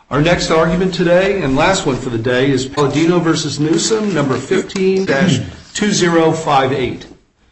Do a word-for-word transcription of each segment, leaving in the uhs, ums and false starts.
Our next argument today, and last one for the day, is Palladino v. Newsom, number fifteen dash two zero five eight.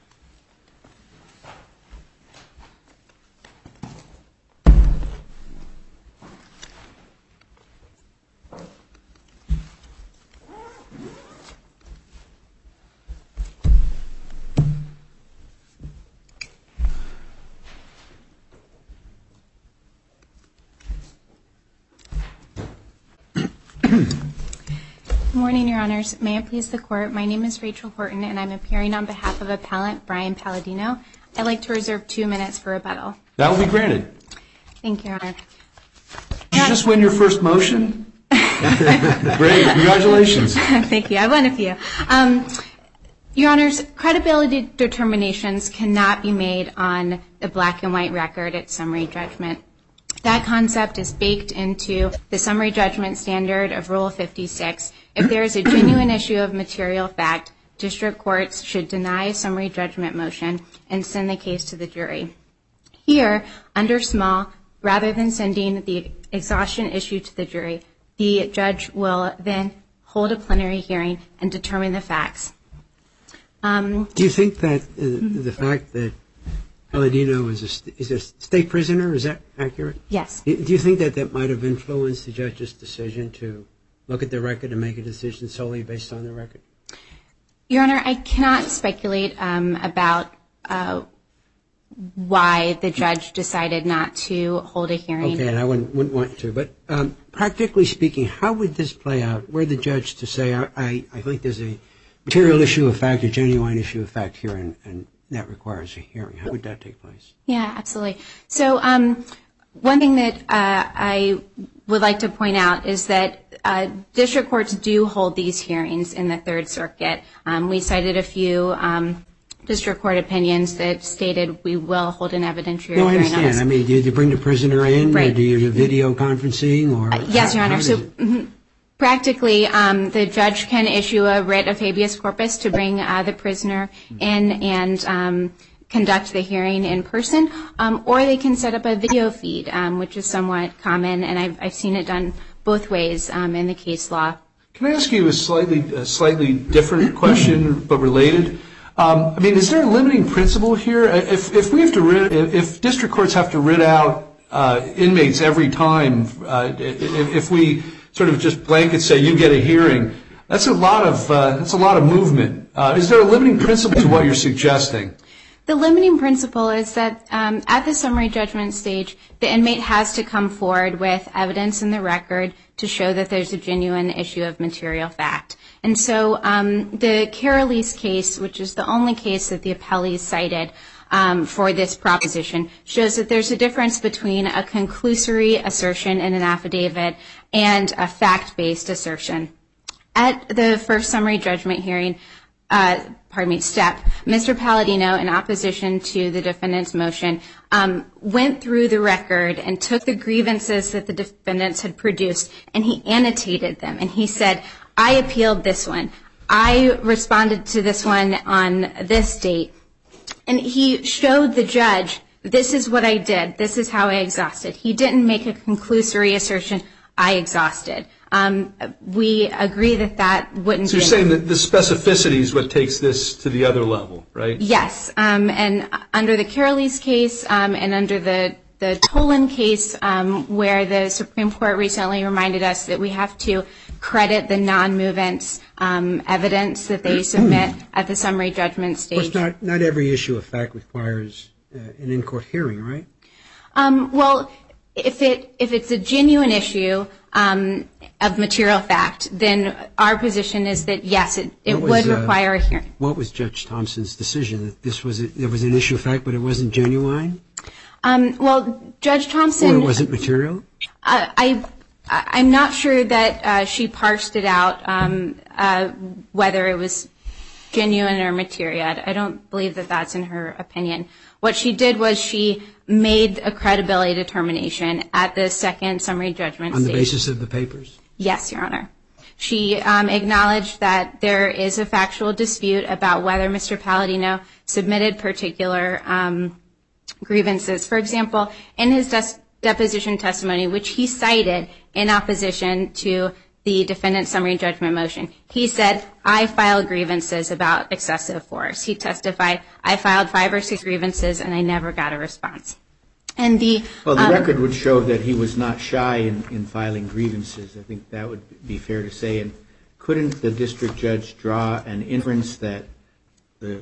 Good morning, Your Honors. May it please the Court, my name is Rachel Horton, and I'm appearing on behalf of Appellant Brian Palladino. I'd like to reserve two minutes for rebuttal. That will be granted. Thank you, Your Honor. Did you just win your first motion? Great, congratulations. Thank you, I won a few. Um, Your Honors, credibility determinations cannot be made on the black and white record at summary judgment. That concept is baked into the summary judgment standard of Rule fifty-six. If there is a genuine issue of material fact, district courts should deny a summary judgment motion and send the case to the jury. Here, under Small, rather than sending the exhaustion issue to the jury, the judge will then hold a plenary hearing and determine the facts. Um, Do you think that uh, mm-hmm. the fact that Palladino is a, is a state prisoner, is that accurate? Yes. Do you think that that might have influenced the judge's decision to look at the record and make a decision solely based on the record? Your Honor, I cannot speculate um, about uh, why the judge decided not to hold a hearing. Okay, and I wouldn't, wouldn't want to. But um, practically speaking, how would this play out? Were the judge to say, I, I, I think there's a material issue of fact, a genuine issue of fact here, and, and that requires a hearing. How would that take place? Yeah, absolutely. So um, one thing that uh, I would like to point out is that uh, district courts do hold these hearings in the Third Circuit. Um, we cited a few um, district court opinions that stated we will hold an evidentiary no, hearing. No, I understand. I mean, do you bring the prisoner in, right. or do you do video conferencing? Or uh, yes, how, Your Honor. So mm-hmm. Practically, um, the judge can issue a writ of habeas corpus to bring uh, the prisoner in and um, conduct the hearing in person, um, or they can set up a video feed, um, which is somewhat common, and I've, I've seen it done both ways um, in the case law. Can I ask you a slightly, a slightly different question, but related? Um, I mean, is there a limiting principle here? If, if we have to, writ, if district courts have to writ out uh, inmates every time, uh, if, if we sort of just blanket say you get a hearing, that's a lot of uh, that's a lot of movement. Uh, is there a limiting principle to what you're suggesting? The limiting principle is that um, at the summary judgment stage, the inmate has to come forward with evidence in the record to show that there's a genuine issue of material fact. And so um, the Carolis case, which is the only case that the appellees cited um, for this proposition, shows that there's a difference between a conclusory assertion in an affidavit and a fact-based assertion. At the first summary judgment hearing, uh, pardon me, step, Mister Palladino, in opposition to the defendant's motion, um, went through the record and took the grievances that the defendants had produced, and he annotated them. And he said, I appealed this one. I responded to this one on this date. And he showed the judge, this is what I did. This is how I exhausted. He didn't make a conclusory assertion, I exhausted. Um, we agree that that wouldn't so be. So you're saying that the specificity is what takes this to the other level, right? Yes. Um, and under the Carolis case um, and under the, the Tolan case, um, where the Supreme Court recently reminded us that we have to credit the non-movements um, evidence that they submit at the summary judgment stage. Of course, not, not every issue of fact requires uh, an in-court hearing, right? Um, well, if it if it's a genuine issue um, of material fact, then our position is that yes, it, it was, would require uh, a hearing. What was Judge Thompson's decision? That this was a, there was an issue of fact, but it wasn't genuine? Um, well, Judge Thompson. Or it wasn't material? Uh, I. I'm not sure that uh, she parsed it out um, uh, whether it was genuine or material. I don't believe that that's in her opinion. What she did was she made a credibility determination at the second summary judgment stage. On the stage. basis of the papers? Yes, Your Honor. She um, acknowledged that there is a factual dispute about whether Mister Palladino submitted particular um, grievances. For example, in his des- deposition testimony, which he cited in opposition to the defendant's summary judgment motion. He said, I filed grievances about excessive force. He testified, I filed five or six grievances and I never got a response. And the well, the um, record would show that he was not shy in, in filing grievances. I think that would be fair to say. And couldn't the district judge draw an inference that the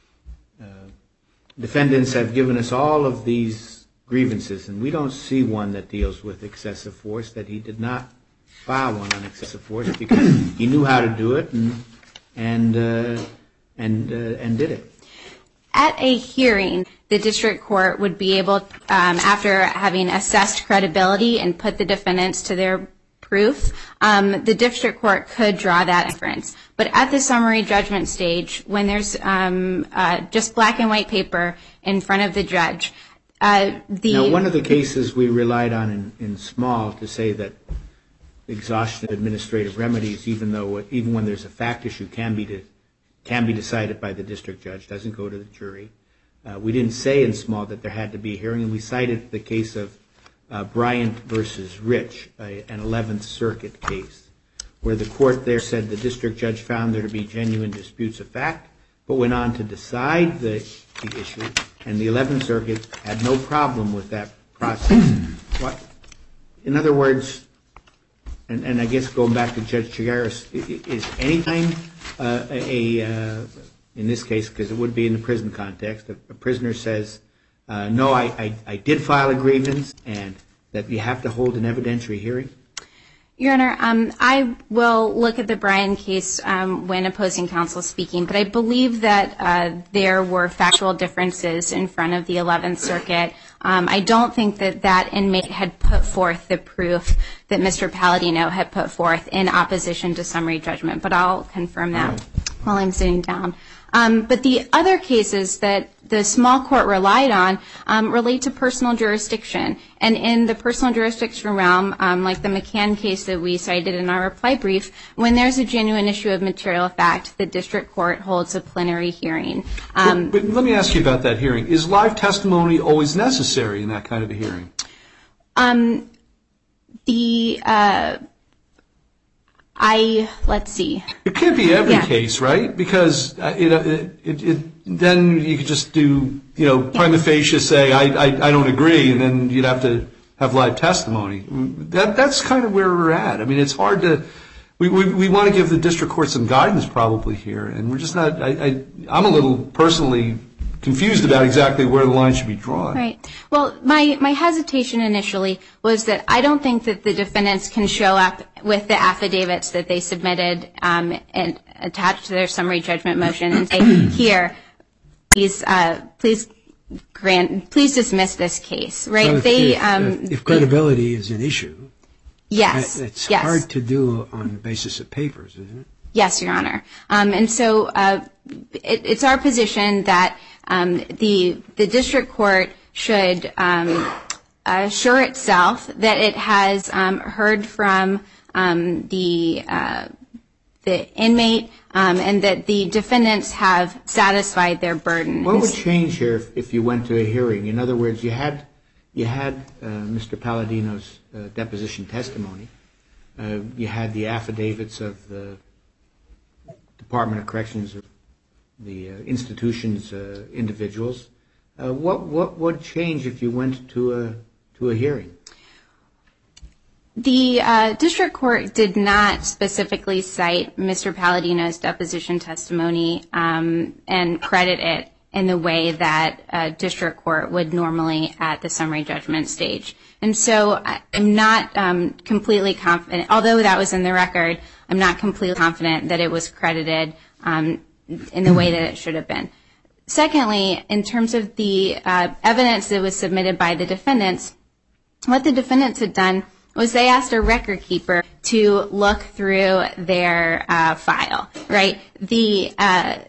uh, defendants have given us all of these grievances, and we don't see one that deals with excessive force, that he did not file one on excessive force because he knew how to do it and and uh, and uh, and did it. At a hearing, the district court would be able, um, after having assessed credibility and put the defendants to their proof, um, the district court could draw that inference. But at the summary judgment stage, when there's um, uh, just black and white paper in front of the judge, uh, the now one of the cases we relied on in, in Small to say that exhaustion of administrative remedies, even though even when there's a fact issue, can be de- can be decided by the district judge, doesn't go to the jury. Uh, we didn't say in Small that there had to be a hearing, and we cited the case of uh, Bryant versus Rich, a, an eleventh Circuit case, where the court there said the district judge found there to be genuine disputes of fact, but went on to decide the, the issue, and the eleventh Circuit had no problem with that process. What, in other words, and, and I guess going back to Judge Chigaris, is any time uh, a, a uh, in this case, because it would be in the prison context, a, a prisoner says, uh, no, I, I, I did file a grievance, and that you have to hold an evidentiary hearing? Your Honor, um, I will look at the Bryan case um, when opposing counsel speaking, but I believe that uh, there were factual differences in front of the eleventh Circuit. Um, I don't think that that inmate had put forth the proof that Mister Palladino had put forth in opposition to summary judgment, but I'll confirm that right. while I'm sitting down. Um, but the other cases that the Small court relied on um, relate to personal jurisdiction. And in the personal jurisdiction realm, um, like the McCann case that we cited in our reply brief, when there's a genuine issue of material fact, the district court holds a plenary hearing. Um, but, but let me ask you about that hearing. Is live testimony always necessary in that kind of a hearing? Um, the... Uh, I, let's see. It can't be every yeah. case, right? Because uh, it, it, it, it, then you could just do, you know, prima facie say, I, I, I don't agree, and then you'd have to have live testimony. That, that's kind of where we're at. I mean, it's hard to, we, we, we want to give the district court some guidance probably here, and we're just not, I, I, I'm a little personally confused about exactly where the line should be drawn. Right. Well, my, my hesitation initially was that I don't think that the defendants can show up with the affidavits that they submitted um, and attached to their summary judgment motion and say, here, please, uh, please grant, please dismiss this case. Right? So if, they, if, um, if, if credibility is an issue, yes, it's yes. hard to do on the basis of papers, isn't it? Yes, Your Honor. Um, and so uh, it, it's our position that um, the the district court should um, assure itself that it has um, heard from um, the uh, the inmate um, and that the defendants have satisfied their burden. What would change here if, if you went to a hearing? In other words, you had you had uh, Mister Palladino's uh, deposition testimony. Uh, you had the affidavits of the Department of Corrections, the uh, institution's uh, individuals. Uh, what what would change if you went to a to a hearing? The uh, district court did not specifically cite Mister Palladino's deposition testimony um, and credit it in the way that a district court would normally at the summary judgment stage. And so I'm not um, completely confident, although that was in the record, I'm not completely confident that it was credited um, in the way that it should have been. Secondly, in terms of the uh, evidence that was submitted by the defendants, what the defendants had done was they asked a record keeper to look through their uh, file, right? The uh,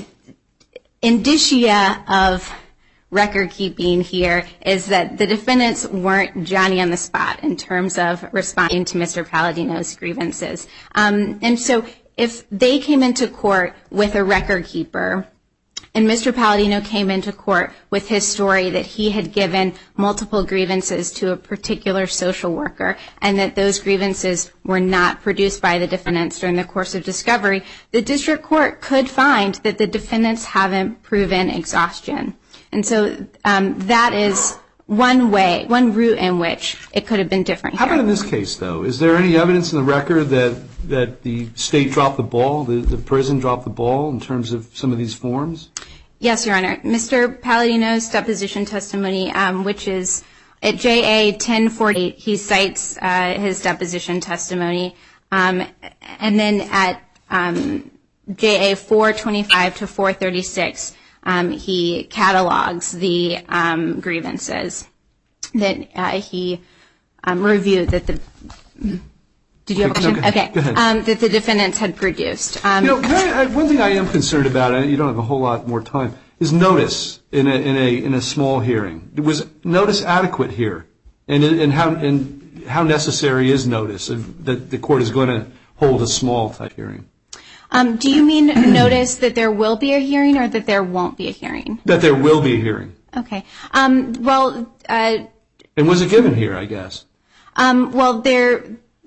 indicia of record keeping here is that the defendants weren't Johnny on the spot in terms of responding to Mister Palladino's grievances. Um, and so if they came into court with a record keeper And Mister Palladino came into court with his story that he had given multiple grievances to a particular social worker and that those grievances were not produced by the defendants during the course of discovery, the district court could find that the defendants haven't proven exhaustion. And so um, that is one way, one route in which it could have been different here. How about in this case, though? Is there any evidence in the record that, that the state dropped the ball, the, the prison dropped the ball in terms of some of these forms? Yes, Your Honor. Mister Palladino's deposition testimony, um, which is at J A ten forty-eight, he cites uh, his deposition testimony. Um, and then at um, J A four twenty-five to four thirty-six, um, he catalogs the um, grievances that uh, he um, reviewed that the... Did you have a question? Okay, okay. Go ahead. Um, that the defendants had produced. Um, you know, can I, I, one thing I am concerned about, and you don't have a whole lot more time, is notice in a in a in a small hearing. Was notice adequate here, and and how and how necessary is notice of, that the court is going to hold a small type hearing? Um, do you mean notice that there will be a hearing or that there won't be a hearing? That there will be a hearing. Okay. Um, well. Uh, and was it given here? I guess. Um, well, there.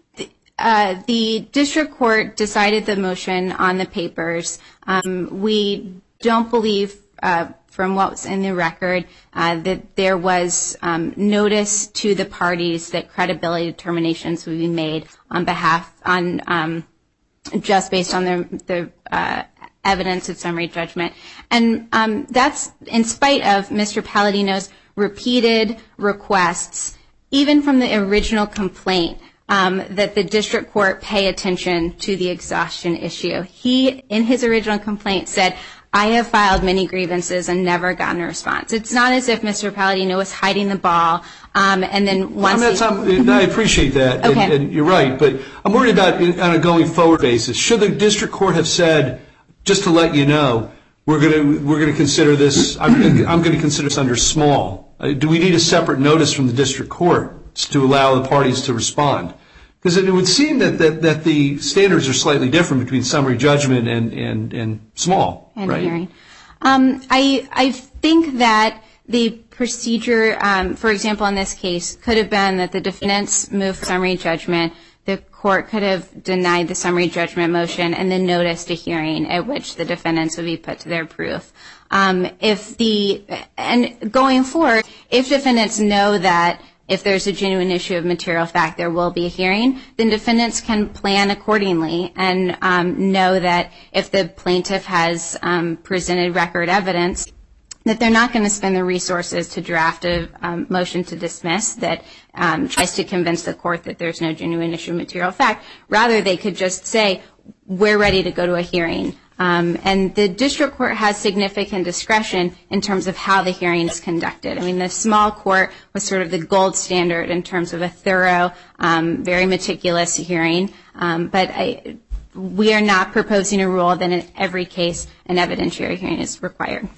Uh, the district court decided the motion on the papers. Um, we don't believe, uh, from what's in the record, uh, that there was um, notice to the parties that credibility determinations would be made on behalf, on um, just based on the, the uh, evidence of summary judgment. And um, that's in spite of Mister Palladino's repeated requests, even from the original complaint, Um, that the district court pay attention to the exhaustion issue. He, in his original complaint, said, I have filed many grievances and never gotten a response. It's not as if Mister Palladino was hiding the ball, um, and then once I, mean, he... I appreciate that, okay. and, and you're right, but I'm worried about on a going forward basis. Should the district court have said, just to let you know, we're going to we're going to consider this, I'm, I'm going to consider this under small. Uh, do we need a separate notice from the district court to allow the parties to respond? Because it would seem that, that, that the standards are slightly different between summary judgment and, and, and small, and right? Hearing. Um, I, I think that the procedure, um, for example, in this case, could have been that the defendants moved for summary judgment. The court could have denied the summary judgment motion and then noticed a hearing at which the defendants would be put to their proof. Um, if the, and going forward, if defendants know that if there's a genuine issue of material fact, there will be a hearing, then defendants can plan accordingly and um, know that if the plaintiff has um, presented record evidence, that they're not going to spend the resources to draft a um, motion to dismiss that um, tries to convince the court that there's no genuine issue of material fact. Rather, they could just say, we're ready to go to a hearing. Um, and the district court has significant discretion in terms of how the hearing is conducted. I mean, the small court was sort of the gold standard in terms of a thorough, um, very meticulous hearing. Um, but I, we are not proposing a rule that in every case an evidentiary hearing is required.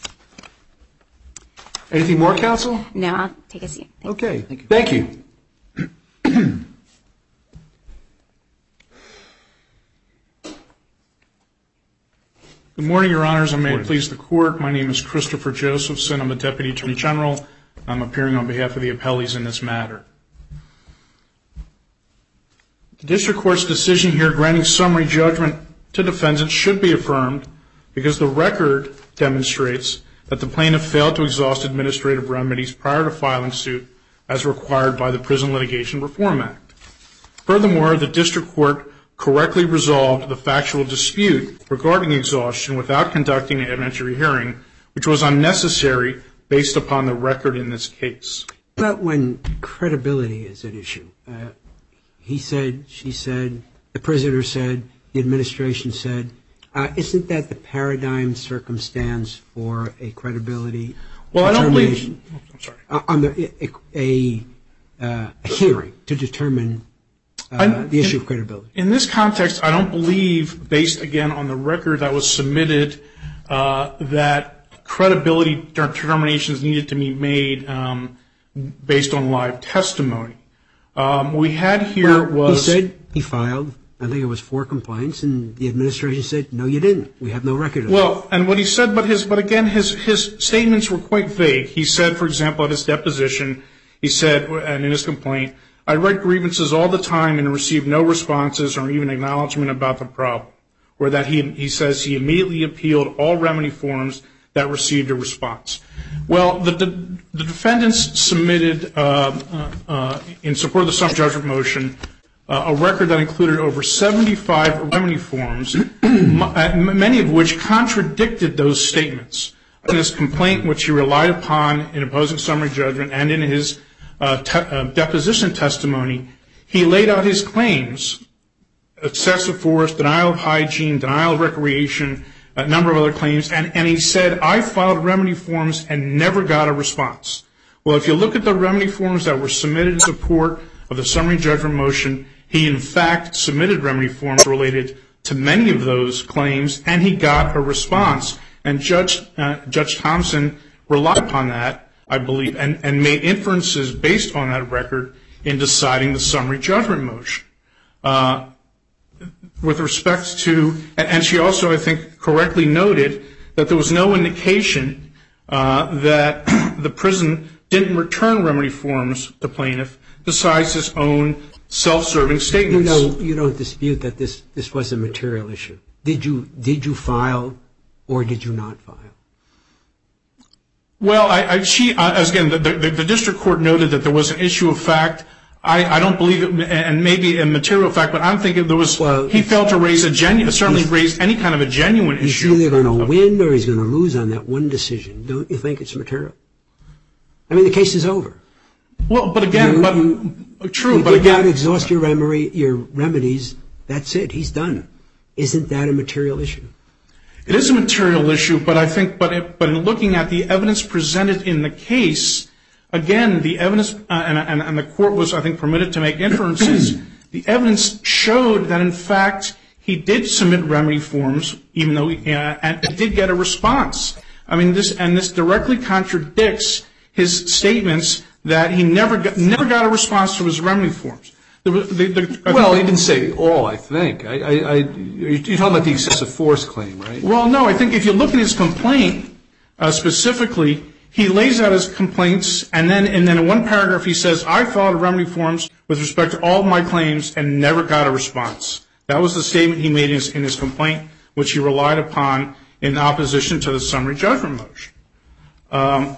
Anything more, counsel? No, I'll take a seat. Thank okay. Thank you. Thank you. Good morning, Your Honors. I may it please the Court. My name is Christopher Josephson. I'm the Deputy Attorney General. I'm appearing on behalf of the appellees in this matter. The district court's decision here granting summary judgment to defendants should be affirmed because the record demonstrates that the plaintiff failed to exhaust administrative remedies prior to filing suit as required by the Prison Litigation Reform Act. Furthermore, the district court correctly resolved the factual dispute regarding exhaustion without conducting an evidentiary hearing, which was unnecessary based upon the record in this case. But when credibility is at issue, uh, he said, she said, the prisoner said, the administration said, uh, isn't that the paradigm circumstance for a credibility well, I don't determination? believe, I'm sorry. Uh, on the, a, a, uh, a hearing to determine Uh, the issue in, of credibility. In this context, I don't believe, based again on the record that was submitted, uh, that credibility determinations needed to be made um, based on live testimony. Um, we had here well, was he said he filed I think it was four complaints, and the administration said, no, you didn't. We have no record of Well, that. and what he said, but his, but again, his, his statements were quite vague. He said, for example, at his deposition, he said, and in his complaint, I write grievances all the time and receive no responses or even acknowledgement about the problem. Or that he, he says he immediately appealed all remedy forms that received a response. Well, the, the, the defendants submitted, uh, uh, uh, in support of the summary judgment motion, uh, a record that included over seventy-five remedy forms, m- many of which contradicted those statements. In his complaint, which he relied upon in opposing summary judgment and in his uh, te- uh, deposition testimony, he laid out his claims: excessive force, denial of hygiene, denial of recreation, a number of other claims, and, and he said, I filed remedy forms and never got a response. Well, if you look at the remedy forms that were submitted in support of the summary judgment motion, he in fact submitted remedy forms related to many of those claims, and he got a response. And Judge, uh, Judge Thompson relied upon that, I believe, and, and made inferences based on that record in deciding the summary judgment motion. Uh, with respect to, and she also, I think, correctly noted that there was no indication uh, that the prison didn't return remedy forms to plaintiff besides his own self-serving statements. You don't, you don't dispute that this, this was a material issue. Did you, did you file or did you not file? Well, I, I, she, uh, as again, the, the, the district court noted that there was an issue of fact. I, I don't believe it, and maybe a material fact, but I'm thinking there was, well, he failed to raise a genuine, certainly raise any kind of a genuine he's issue. He's either going to win or he's going to lose on that one decision. Don't you think it's material? I mean, the case is over. Well, but again, you, but you, true, you but did again, not exhaust your remedy, your remedies. That's it. He's done. Isn't that a material issue? It is a material issue, but I think, but it, but in looking at the evidence presented in the case, again, the evidence, uh, and, and, and the court was, I think, permitted to make inferences. The evidence showed that, in fact, he did submit remedy forms, even though he, uh, and he did get a response. I mean, this, and this directly contradicts his statements that he never got, never got a response to his remedy forms. The, the, the, well, he didn't say all, I think. I, I, I, you're talking about the excessive force claim, right? Well, no, I think if you look at his complaint uh, specifically, he lays out his complaints, and then, and then in one paragraph he says, I filed remedy forms with respect to all of my claims and never got a response. That was the statement he made in his, in his complaint, which he relied upon in opposition to the summary judgment motion. Um,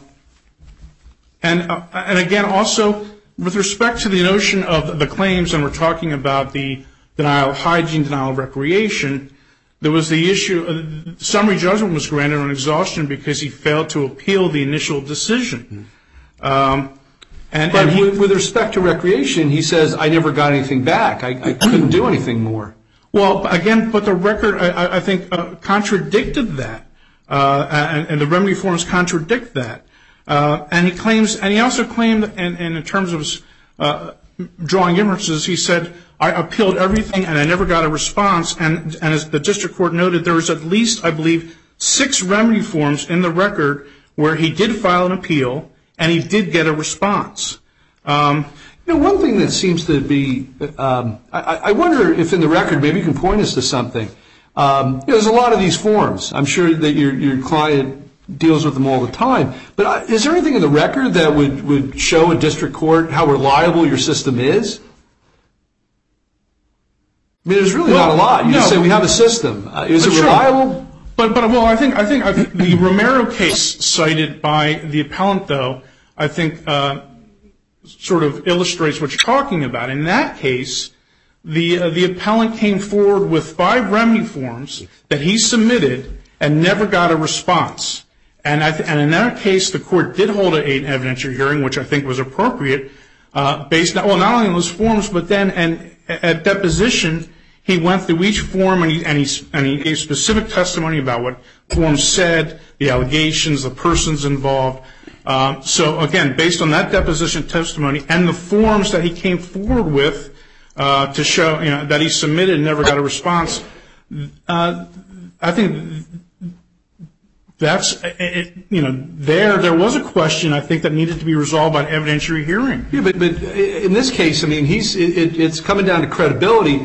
and, uh, and again, also, with respect to the notion of the claims, and we're talking about the denial of hygiene, denial of recreation, there was the issue, uh, summary judgment was granted on exhaustion because he failed to appeal the initial decision. Um, and, but and he, with, with respect to recreation, he says, I never got anything back. I, I couldn't do anything more. Well, again, but the record, I, I think, uh, contradicted that, uh, and, and the remedy forms contradict that. Uh, and he claims, and he also claimed, and, and in terms of uh, drawing inferences, he said, I appealed everything and I never got a response. And, and as the district court noted, there was at least, I believe, six remedy forms in the record where he did file an appeal and he did get a response. Um, you know, one thing that seems to be, um, I, I wonder if in the record, maybe you can point us to something. Um, you know, there's a lot of these forms. I'm sure that your, your client deals with them all the time. But is there anything in the record that would, would show a district court how reliable your system is? I mean, there's really well, not a lot. You no, just say we have a system. Uh, is it reliable? Sure. But, but well, I think, I think, I think the Romero case cited by the appellant, though, I think uh, sort of illustrates what you're talking about. In that case, the uh, the appellant came forward with five remedy forms that he submitted and never got a response. And, I th- and in that case, the court did hold an evidentiary hearing, which I think was appropriate, uh, based on, well, not only on those forms, but then and at deposition, he went through each form and he, and, he, and he gave specific testimony about what forms said, the allegations, the persons involved. Um, so, again, based on that deposition testimony and the forms that he came forward with uh, to show, you know, that he submitted and never got a response, uh, I think that's, it, you know, there, there was a question, I think, that needed to be resolved by an evidentiary hearing. Yeah, but, but in this case, I mean, he's, it, it's coming down to credibility.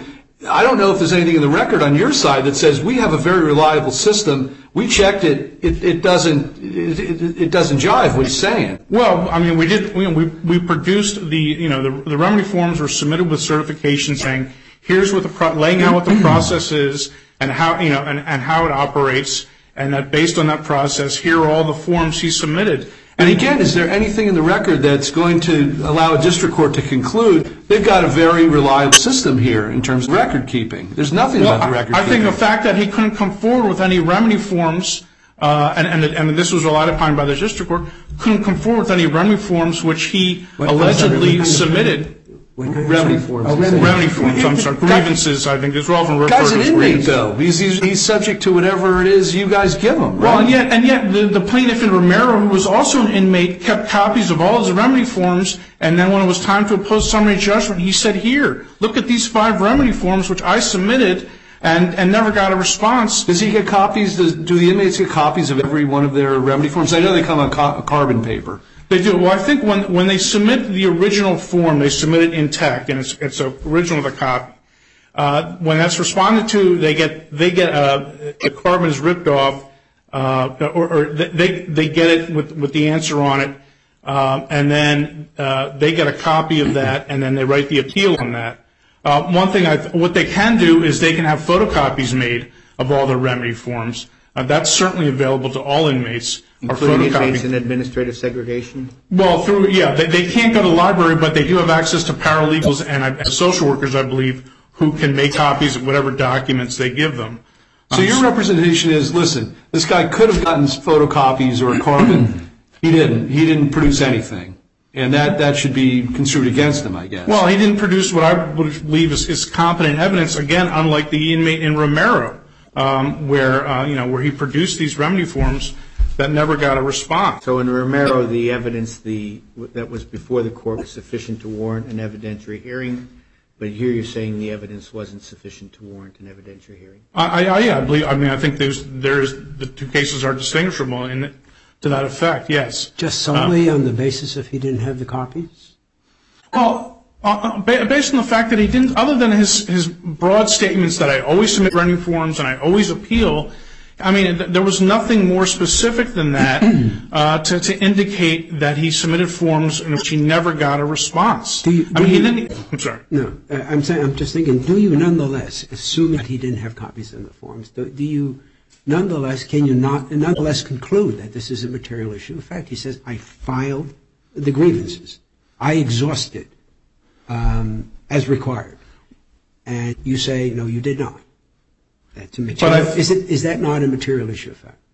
I don't know if there's anything in the record on your side that says we have a very reliable system. We checked it. It, it doesn't. It, it, it doesn't jive. What he's saying. Well, I mean, we did. We we, we produced the you know the, the remedy forms were submitted with certification saying here's what the pro- laying out what the process is and how you know and, and how it operates, and that based on that process, here are all the forms he submitted. And again, is there anything in the record that's going to allow a district court to conclude they've got a very reliable system here in terms of record keeping? There's nothing well, about the record I, I keeping. think the fact that he couldn't come forward with any remedy forms, uh, and, and, and this was relied upon by the district court, couldn't come forward with any remedy forms which he what, allegedly sorry, submitted. Remedy forms. Oh, remedy. Remedy forms, I'm sorry. Grievances, I think, is often referred to as Guy's an inmate, grievances. though. He's, he's, he's subject to whatever it is you guys give him, right? Well, and yet, and yet the, the plaintiff in Romero, who was also an inmate, kept copies of all his remedy forms, and then when it was time to oppose summary judgment, he said, here, look at these five remedy forms which I submitted and, and never got a response. Does he get copies? Does, do the inmates get copies of every one of their remedy forms? I know they come on ca- carbon paper. They do. Well, I think when when they submit the original form, they submit it intact, and it's it's a original with a copy. Uh, when that's responded to, they get they get uh, the carbon is ripped off, uh, or, or they they get it with with the answer on it, um, and then uh, they get a copy of that, and then they write the appeal on that. Uh, one thing, I, what they can do is they can have photocopies made of all their remedy forms. Uh, that's certainly available to all inmates. Including inmates in administrative segregation? Well, through, yeah, they, they can't go to the library, but they do have access to paralegals and uh, social workers, I believe, who can make copies of whatever documents they give them. So um, your representation is, listen, this guy could have gotten photocopies or a carbon. He didn't. He didn't produce anything. And that, that should be construed against him, I guess. Well, he didn't produce what I would believe is, is competent evidence, again, unlike the inmate in Romero, um, where, uh, you know, where he produced these remedy forms that never got a response. So in Romero, the evidence the that was before the court was sufficient to warrant an evidentiary hearing, but here you're saying the evidence wasn't sufficient to warrant an evidentiary hearing. I, I, yeah, I believe. I mean, I think there's there's the two cases are distinguishable in to that effect. Yes. Just solely uh, on the basis if he didn't have the copies? Well, uh, based on the fact that he didn't, other than his his broad statements that I always submit remedy forms and I always appeal. I mean, there was nothing more specific than that uh, to, to indicate that he submitted forms in which he never got a response. Do you, do I mean, you, he didn't. I'm sorry. No, I'm saying. I'm just thinking. Do you nonetheless, assuming that he didn't have copies of the forms, do, do you nonetheless can you not nonetheless conclude that this is a material issue? In fact, he says, "I filed the grievances. I exhausted um, as required," and you say, "No, you did not." That's a material. Is it? Is that not a material issue of fact?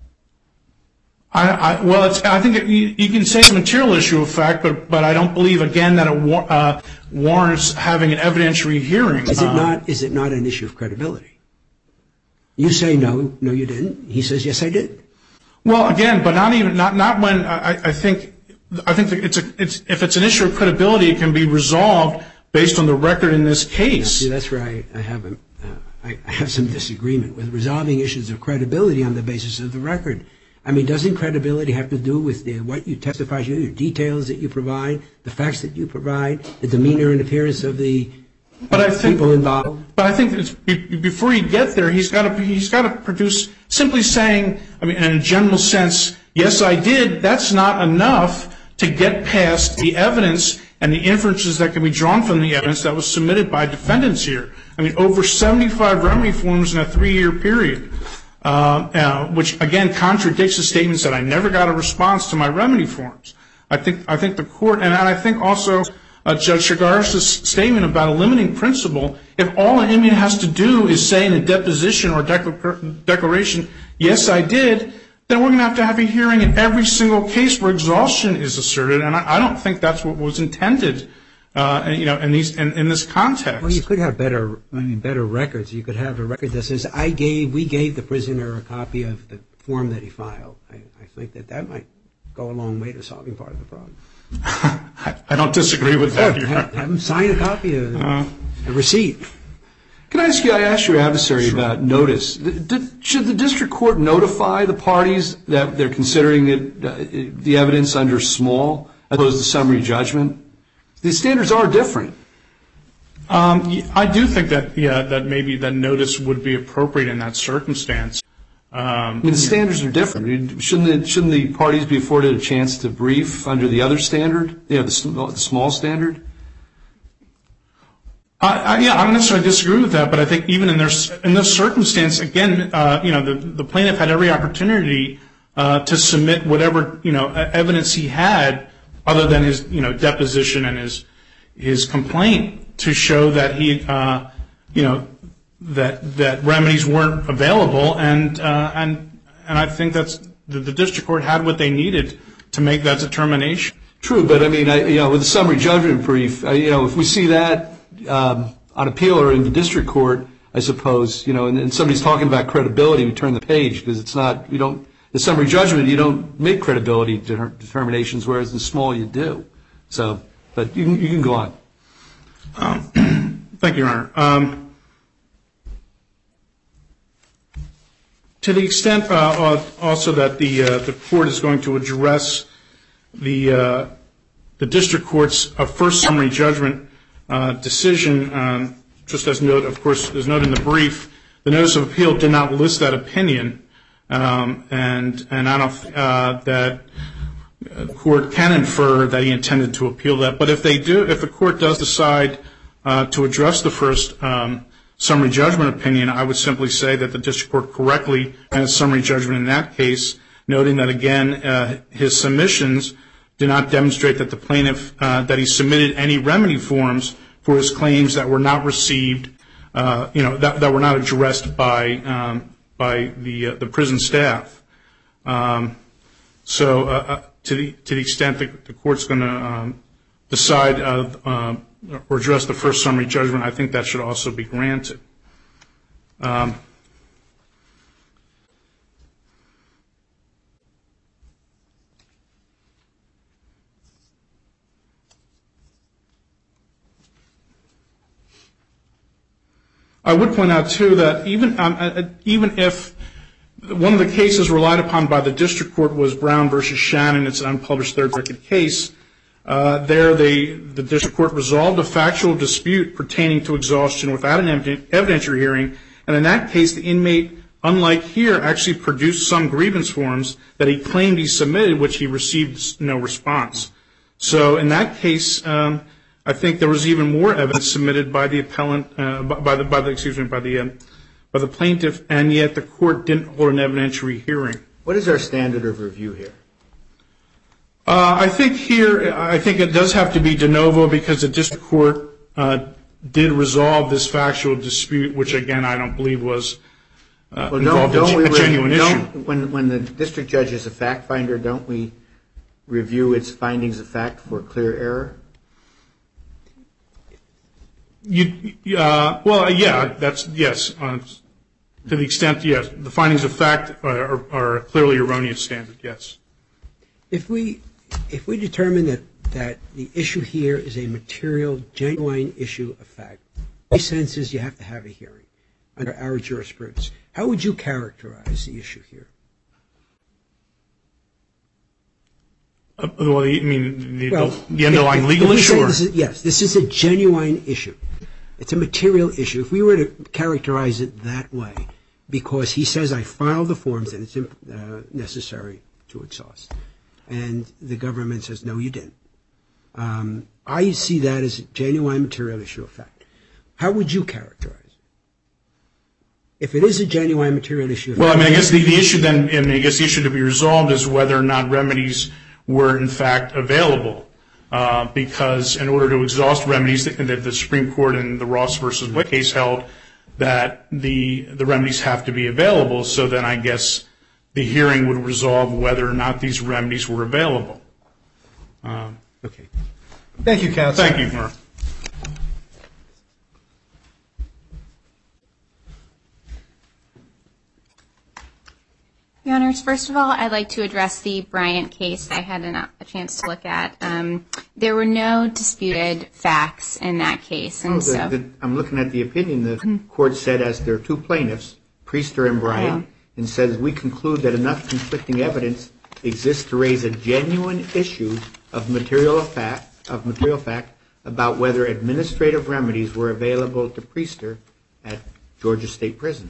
I, I, well, it's, I think it, you, you can say it's a material issue of fact, but but I don't believe again that it war, uh, warrants having an evidentiary hearing. Is it uh, not? Is it not an issue of credibility? You say no, no, you didn't. He says yes, I did. Well, again, but not even not not when I, I think I think it's a it's if it's an issue of credibility, it can be resolved based on the record in this case. See, that's right. I haven't. Uh, I have some disagreement with resolving issues of credibility on the basis of the record. I mean, doesn't credibility have to do with the, what you testify to, your details that you provide, the facts that you provide, the demeanor and appearance of the but I think, people involved? But I think it's, before you get there, he's got to he's got to produce simply saying, I mean, in a general sense, yes, I did. That's not enough to get past the evidence and the inferences that can be drawn from the evidence that was submitted by defendants here. I mean, over seventy-five remedy forms in a three-year period, uh, uh, which, again, contradicts the statements that I never got a response to my remedy forms. I think I think the court, and I think also uh, Judge Chigaris' statement about a limiting principle, if all an inmate has to do is say in a deposition or declar- declaration, yes, I did, then we're going to have to have a hearing in every single case where exhaustion is asserted, and I, I don't think that's what was intended, uh, you know, in these in, in this context. Well, you could have better, I mean, better records. You could have a record that says, "I gave, we gave the prisoner a copy of the form that he filed." I, I think that that might go a long way to solving part of the problem. I, I don't disagree with that. Or have, have him sign a copy of uh, a receipt. Can I ask you, I asked your adversary sure. about notice. Did, should the district court notify the parties that they're considering it, uh, the evidence under small as opposed to summary judgment? The standards are different. Um, I do think that, yeah, that maybe that notice would be appropriate in that circumstance. Um, I mean, the standards are different. Shouldn't the, shouldn't the parties be afforded a chance to brief under the other standard, you know, the, small, the small standard? I, I, yeah, I don't necessarily disagree with that, but I think even in, their, in this circumstance, again, uh, you know, the, the plaintiff had every opportunity uh, to submit whatever, you know, evidence he had other than his, you know, deposition and his his complaint to show that he, uh, you know, that that remedies weren't available, and uh, and and I think that's the, the district court had what they needed to make that determination. True, but I mean, I, you know, with the summary judgment brief, I, you know, if we see that um, on appeal or in the district court, I suppose, you know, and, and somebody's talking about credibility, we turn the page because it's not, you don't, the summary judgment, you don't make credibility de- determinations, whereas in small you do. So, but you can, you can go on. Um, thank you, Your Honor. Um, to the extent uh, also that the uh, the court is going to address the uh, the district court's uh, first summary judgment uh, decision, um, just as note, of course, as noted in the brief, the notice of appeal did not list that opinion, um, and and I don't uh, that the court can infer that he intended to appeal that. But if they do, if the court does decide uh, to address the first um, summary judgment opinion, I would simply say that the district court correctly had a summary judgment in that case, noting that, again, uh, his submissions did not demonstrate that the plaintiff, uh, that he submitted any remedy forms for his claims that were not received, uh, you know, that, that were not addressed by um, by the uh, the prison staff. Um, so, uh, to the to the extent that the court's going to um, decide uh, uh, or address the first summary judgment, I think that should also be granted. Um, I would point out, too, that even um, uh, even if one of the cases relied upon by the district court was Brown versus Shannon, it's an unpublished Third Circuit case, uh, there they, the district court resolved a factual dispute pertaining to exhaustion without an evidentiary hearing, and in that case the inmate, unlike here, actually produced some grievance forms that he claimed he submitted, which he received no response. So in that case, um, I think there was even more evidence submitted by the appellant, uh, by the, by the, excuse me, by the, uh, by the plaintiff, and yet the court didn't hold an evidentiary hearing. What is our standard of review here? Uh, I think here, I think it does have to be de novo because the district court uh, did resolve this factual dispute, which again I don't believe was uh, well, involved don't, don't a, a genuine re- issue. Don't, when, when the district judge is a fact finder, don't we review its findings of fact for clear error? You, uh, well, yeah, that's yes. Uh, to the extent, yes, the findings of fact are, are a clearly erroneous standard. Yes. If we if we determine that that the issue here is a material, genuine issue of fact, my sense is you have to have a hearing under our jurisprudence. How would you characterize the issue here? Uh, well, you mean the, well, the underlying if, legal if issue? Or? This is, yes, this is a genuine issue. It's a material issue. If we were to characterize it that way, because he says I filed the forms and it's uh, necessary to exhaust, and the government says no, you didn't. Um, I see that as a genuine material issue of fact. How would you characterize it? If it is a genuine material issue of well, fact. Well, I mean, I guess the, the issue then, I mean, I guess the issue to be resolved is whether or not remedies were in fact available. Uh, because in order to exhaust remedies, the, the Supreme Court in the Ross versus Witt case held that the the remedies have to be available. So then I guess the hearing would resolve whether or not these remedies were available. Um, okay. Thank you, counsel. Thank you, Murph. Your Honors, first of all, I'd like to address the Bryant case I had an, a chance to look at. Um, there were no disputed facts in that case. And oh, the, so, the, I'm looking at the opinion. The mm-hmm. court said, as there are two plaintiffs, Priester and Bryant, oh. and says, we conclude that enough conflicting evidence exists to raise a genuine issue of material fact, of material fact about whether administrative remedies were available to Priester at Georgia State Prison?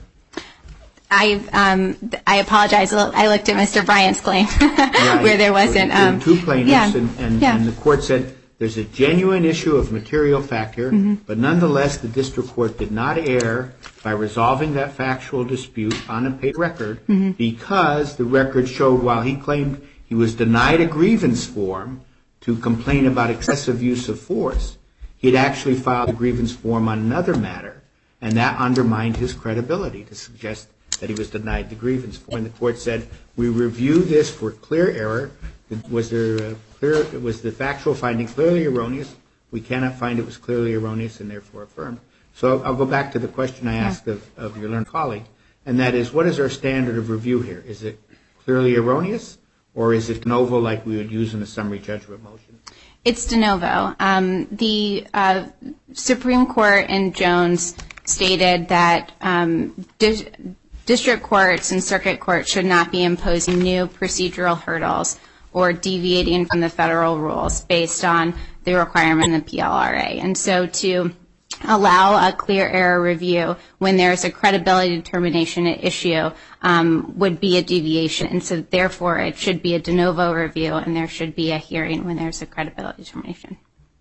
I um, I apologize. I looked at Mister Bryant's claim Right. where there wasn't. There were Um, two plaintiffs, yeah, and, and, yeah. and the court said there's a genuine issue of material fact here, Mm-hmm. but nonetheless the district court did not err by resolving that factual dispute on a paid record Mm-hmm. because the record showed while he claimed he was denied a grievance form to complain about excessive use of force, he had actually filed a grievance form on another matter, and that undermined his credibility to suggest that he was denied the grievance form. And the court said, we review this for clear error. Was there a clear, was the factual finding clearly erroneous? We cannot find it was clearly erroneous and therefore affirmed. So I'll go back to the question I asked of, of your learned colleague, and that is, what is our standard of review here? Is it clearly erroneous, or is it de novo like we would use in a summary judgment motion? It's de novo. Um, the uh, Supreme Court in Jones stated that um, di- district courts and circuit courts should not be imposing new procedural hurdles or deviating from the federal rules based on the requirement in the P L R A. And so to allow a clear error review when there's a credibility determination at issue um, would be a deviation. And so therefore it should be a de novo review and there should be a hearing when there's a credibility determination.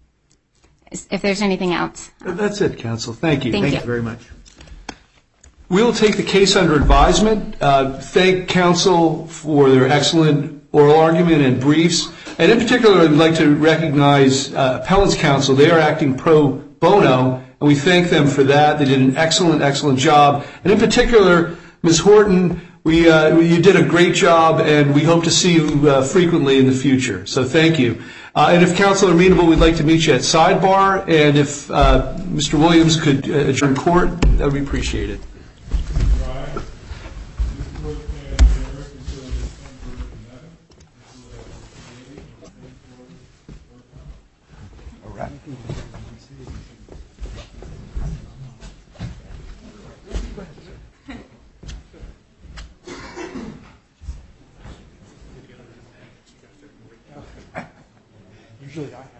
If there's anything else. That's it, counsel. Thank you. Thank Thank you. you very much. We'll take the case under advisement. Uh, thank counsel for their excellent oral argument and briefs. And in particular, I'd like to recognize uh, appellant's counsel. They are acting pro bono, and we thank them for that. They did an excellent, excellent job. And in particular, Miz Horton, we, uh, you did a great job, and we hope to see you uh, frequently in the future. So thank you. Uh, and if counsel are amenable, we'd like to meet you at sidebar. And if uh, Mister Williams could uh, adjourn court, that would be appreciated. Usually I have.